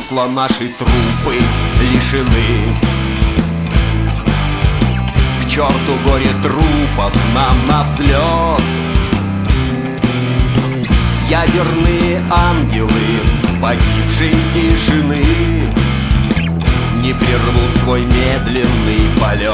смысла наши трупы лишены. К черту горе трупов нам навзлет. Ядерные ангелы погибшей тишины не прервут свой медленный полет.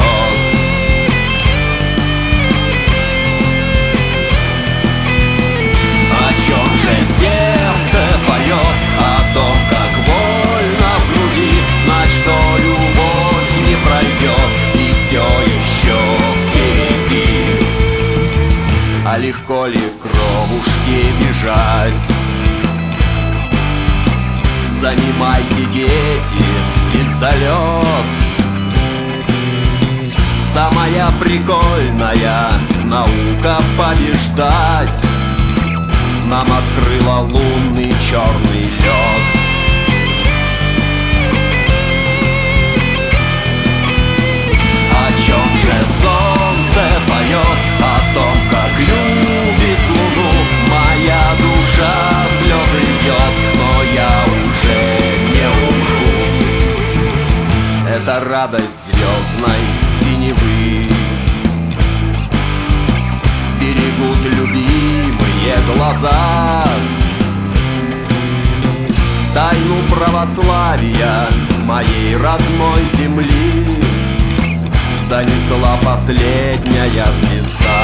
О чем же сердце поет? О том, как вольно в груди, знать, что любовь не пройдет и все еще впереди. А легко ли кровушке бежать? Занимайте, дети, звездолет. Самая прикольная наука побеждать нам открыла лунный черный лед. О чем же солнце поет? О том, как любит луну. Моя душа слезы льет, но я уже не умру. Это радость звездной синевы берегут любимые глаза. Тайну православия моей родной земли донесла последняя звезда.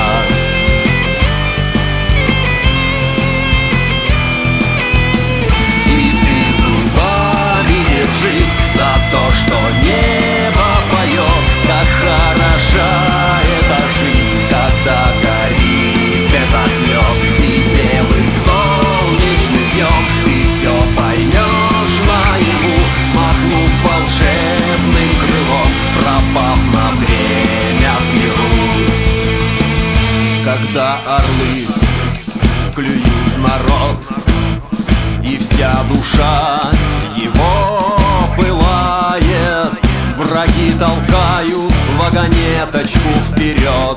И ты зубами держись за то, что небо поет. Как хороша эта жизнь, когда горит этот лед. И белым солнечным днем ты все поймешь наяву, смахнув волшебным крылом, пропав на время в миру. Когда орлы клюют народ, и вся душа его пылает, враги толкают вагонеточку вперед.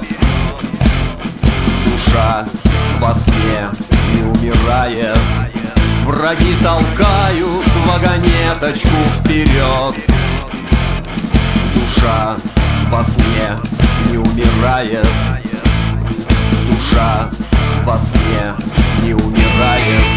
Душа во сне не умирает, враги толкают вагонеточку вперед. Душа во сне не умирает, душа во сне не умирает.